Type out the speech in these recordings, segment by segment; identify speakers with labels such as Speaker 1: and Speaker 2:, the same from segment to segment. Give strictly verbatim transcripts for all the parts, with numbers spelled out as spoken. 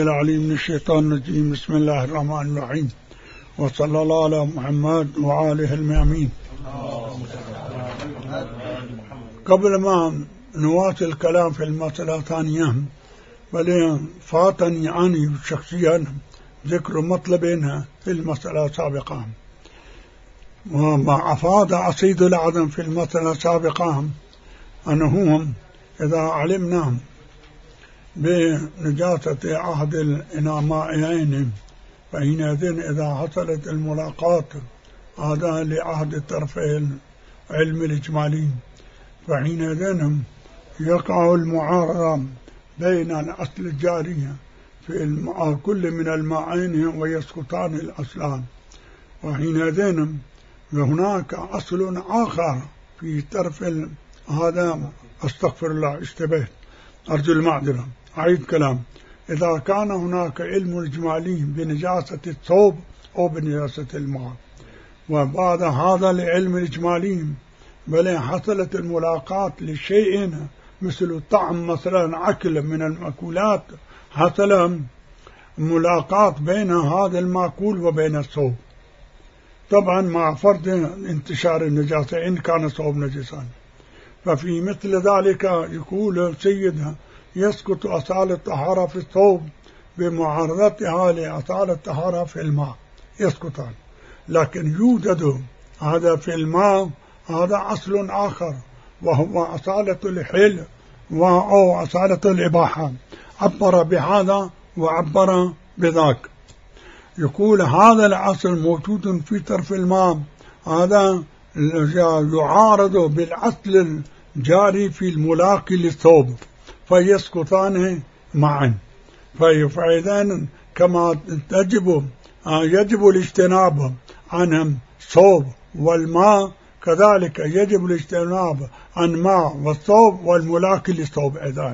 Speaker 1: العليم من الشيطان الرجيم. بسم الله الرحمن الرحيم، وصلى الله على محمد وآله المأمين. قبل ما نواصل الكلام في المسألة الثانية، بل فاتني عني شخصيا ذكر مطلبين في المسألة السابقة، وما أفاد أصيد العدم في المسألة السابقة أنه إذا علمنا بنجاسة أحد الإناءين فحينئذ إذا حصلت الملاقاة هذا لأحد الطرفين علم الإجمالي، فحينئذ يقع المعارضة بين الأصل الجاري في كل من الماءين ويسقطان الأصلان، وحينئذ هناك أصل آخر في طرف هذا. أستغفر الله، اشتبهت، أرجو المعذرة، أعيد كلام. إذا كان هناك علم إجمالي بنجاسة الثوب أو بنجاسة الماء، وبعد هذا العلم الإجمالي بل حصلت الملاقاة لشيء مثل الطعم مثلا، أكل من المأكولات، حصل ملاقاة بين هذا المأكول وبين الثوب، طبعا مع فرض انتشار النجاسة إن كان الثوب نجسا. ففي مثل ذلك يقول سيدها يسقط أصالة الطهارة في الثوب بمعارضتها لأصالة الطهارة في الماء، يسقطان. لكن يوجد هذا في الماء هذا أصل آخر، وهو أصالة الحل أو أصالة الإباحة، عبر بهذا وعبر بذاك. يقول هذا الأصل موجود في طرف الماء، هذا يعارض بالأصل الجاري في الملاقي للثوب فيسقطان معا. فإذا كما تجب يجب الاجتناب عن الثوب والماء، كذلك يجب الاجتناب عن ماء والثوب والملاقي للثوب أيضا.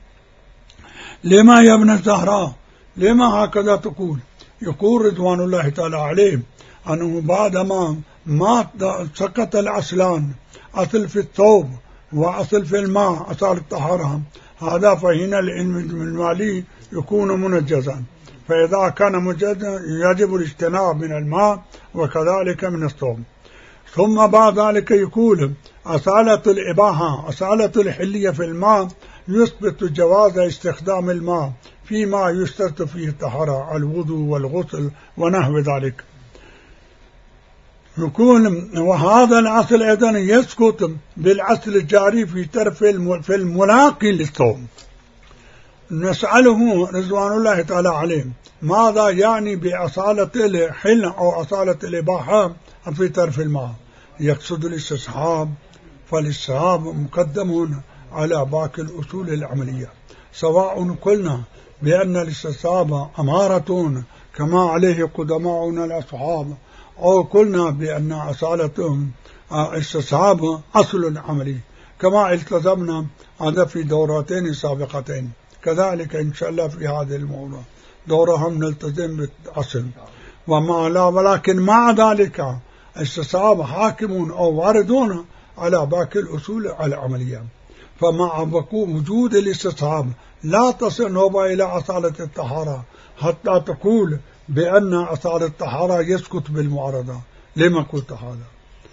Speaker 1: لما يا ابن الزهراء، لما هكذا تقول؟ يقول رضوان الله تعالى عليه أنه بعدما ما سقط الأصلان، أصل في الثوب وأصل في الماء أصل الطهارة، هذا فهنا العلم الإجمالي يكون منجزا. فإذا كان منجزا يجب الاجتناب من الماء وكذلك من الثوب. ثم بعد ذلك يقول أصالة الإباحة، أصالة الحلية في الماء يثبت جواز استخدام الماء فيما يشترط فيه الطهارة، الوضوء والغسل ونحو ذلك. يكون وهذا الأصل أيضا يسقط بالأصل الجاري في طرف في الملاقي للثوب. نسأله رضوان الله تعالى عليه ماذا يعني بأصالة الحل أو أصالة الإباحة في طرف الماء؟ يقصد الاستصحاب، فالاستصحاب مقدم على باقي الأصول العملية، سواء قلنا بأن الاستصحاب أمارة كما عليه قدماؤنا الأصحاب، أو قلنا بأن أصالتهم استصحاب أصل عملي كما التزمنا هذا في دورتين سابقتين. كذلك إن شاء الله في هذا الموضوع دورهم نلتزم بالأصل وما لا، ولكن مع ذلك استصحاب حاكمون أو واردون على باقي الأصول العملية. فمع وجود الاستصحاب لا تصل نوبة إلى أصالة الطهارة حتى تقول بأن أصالة الطهارة يسقط بالمعارضة. لما قلت هذا؟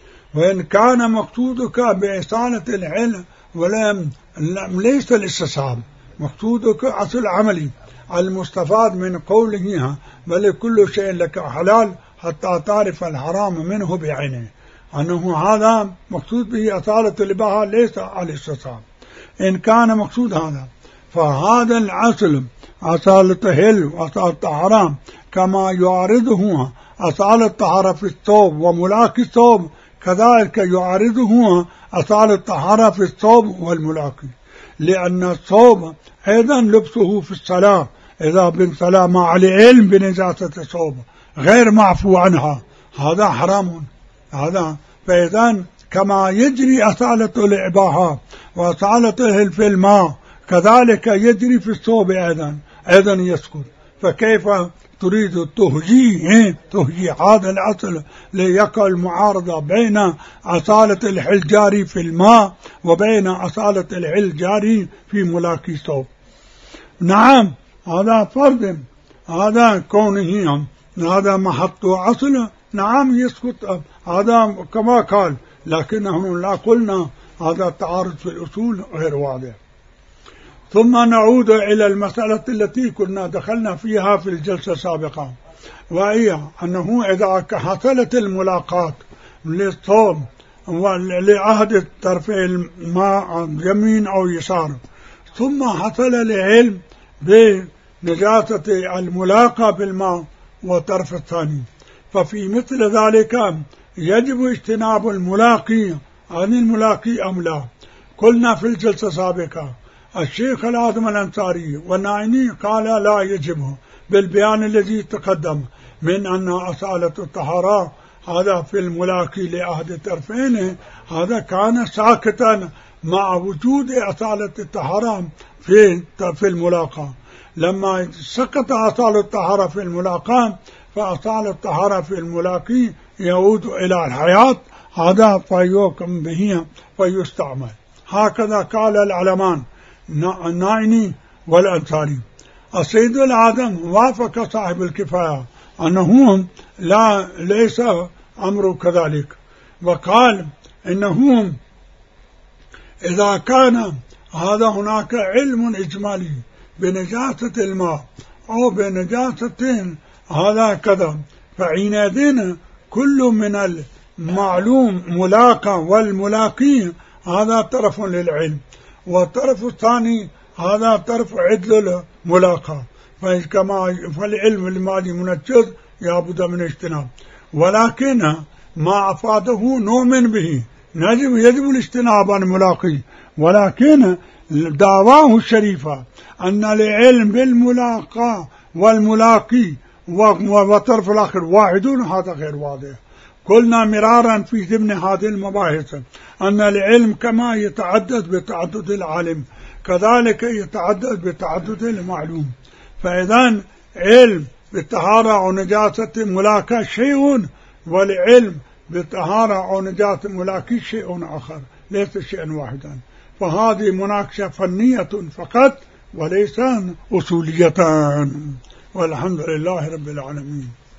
Speaker 1: وإن كان مقصودك بإصالة العلم ولم ليس الاستصحاب، مقصودك أصل عملي المستفاد من قوله بل كل شيء لك حلال حتى تعرف الحرام منه بعينه، أنه هذا مقصود به أصالة الإباحة ليس الاستصحاب. إن كان مقصود هذا فهذا الأصل أصالة الحل وأصالة الحرام كما يعارضه أصالة الطهارة في الثوب وملاقي الثوب، كذلك يعارضه أصالة الطهارة في الثوب والملاقي، لأن الثوب أيضا لبسه في الصلاة إذا بن صلاة مع العلم بنجاسة الثوب غير معفو عنها، هذا حرام هذا. فإذا كما يجري أصالة الإباحة وأصالته في الماء كذلك يجري في الثوب أيضا أيضا يسقط. فكيف تريد تهجيه تهجي هذا الأصل ليقع المعارضة بين أصالة الحل جاري في الماء وبين أصالة الحل جاري في ملاقي الثوب؟ نعم، هذا فرض، هذا كونه هذا محط أصل نعم يسقط، هذا كما قال، لكنه لا قلنا هذا التعارض في الأصول غير واضح. ثم نعود إلى المسألة التي كنا دخلنا فيها في الجلسة السابقة، وهي أنه إذا حصلت الملاقات للصوم ولعهد الطرفي الماء يمين أو يسار، ثم حصل العلم بنجاسة الملاقى بالماء والطرف الثاني، ففي مثل ذلك يجب اجتناب الملاقي عن الملاقي أم لا. قلنا في الجلسة السابقة الشيخ العاظم الأنصاري والناعيني قال لا يجب، بالبيان الذي تقدم من أن أصالة الطهارة هذا في الملاقي لعهد الطرفين هذا كان ساكتا مع وجود أصالة الطهارة في في الملاقى. لما سقط أصالة الطهارة في الملاقى فأصالة الطهارة في الملاقي يعود إلى الحياة، هذا فيحكم به فيستعمل. هكذا قال العلمان الناعيني والأنصاري. السيد العاظم وافق صاحب الكفاية أنه لا ليس أمر كذلك، وقال إنه إذا كان هذا هناك علم إجمالي بنجاسة الماء أو بنجاسة هذا كذا، فحينئذ كل من المعلوم ملاقى والملاقي هذا طرف للعلم، والطرف الثاني هذا طرف عدل الملاقى، فكما فالعلم المالي منجز يابد من اجتناب. ولكن ما أفاده نؤمن به، يجب يجب الاجتناب عن الملاقي، ولكن دعواه الشريفة أن العلم بالملاقى والملاقي والطرف الآخر واحدون هذا غير واضح. قلنا مرارا في ضمن هذه المباحث أن العلم كما يتعدد بتعدد العالم كذلك يتعدد بتعدد المعلوم، فإذا علم بالطهارة أو نجاسة ملاقى شيء، والعلم بالطهارة أو نجاسة ملاقي شيء آخر، ليس شيئا واحدا. فهذه مناقشة فنية فقط وليس أصولية، والحمد لله رب العالمين.